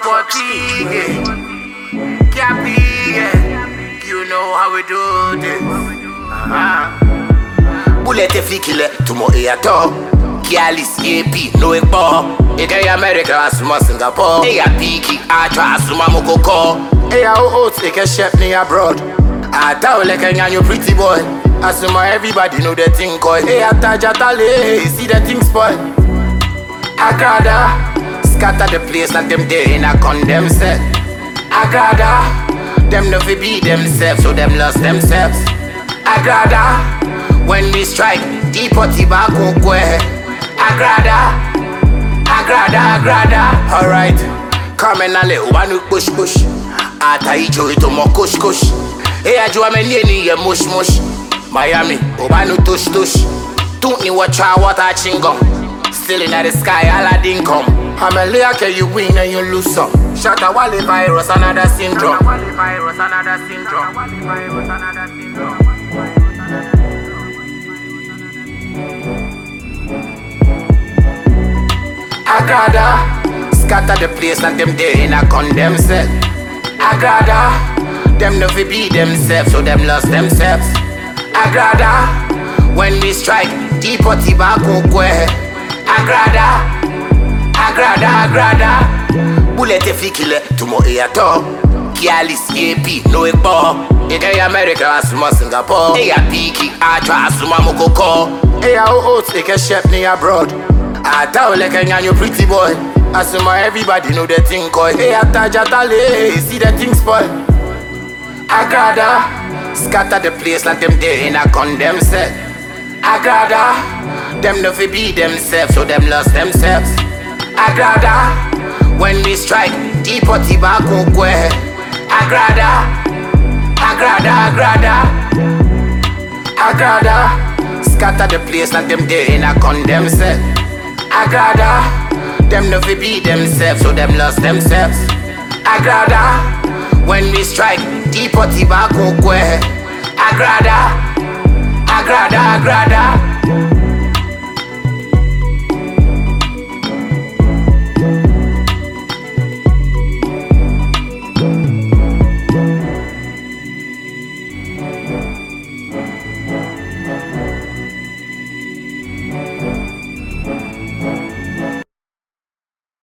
fatigue. You know how we do this. Bullet fikile tumo eyato. Kialis AP no ekpo. Ege America asuma Singapore. Eya piki atra asuma mokoko. Eya oats eke chef ni abroad. Ata oleke nyanyo pretty boy. Asuma everybody know the thing called. Eya tajatale see the thing spoil. Agrada scatter the place and them there in a condemn set. Agrada them never be themselves, so them lost themselves. Agrada when we strike, deepoti bako kwe. Agrada, agrada. Alright, come and ale ubanu push. Ata ijo ito mo kush. Eya jua menieni ye mush. Miami, ubanu tush. Don't ni wacha water chingo. Still in the sky, Aladdin come. I'm a laker, you win and you lose some. Shatta Wale virus, another syndrome. Agrada scatter the place and them there in a condemn set. Agrada them never be themselves, so them lost themselves. Agrada when we strike, deepoti bako kwe. Agrada bullet fikile tumo eyato. Kialis AP no ekpo. Ege America asuma Singapore. Eya piki atra asuma mokoko. Eya oats eke chef ni abroad. Ata oleke nyanyo pretty boy. Asuma everybody know the thing called. Eya tajatale see the thing spoil. Agrada scatter the place and them there in a condemn set. Agrada them never be themselves, so them lost themselves. Agrada when we strike, deepoti bako kwe. Agrada scatter the place and them there in a condemn set. Agrada them never be themselves, so them lost themselves. Agrada when we strike, deepoti bako kwe. Agrada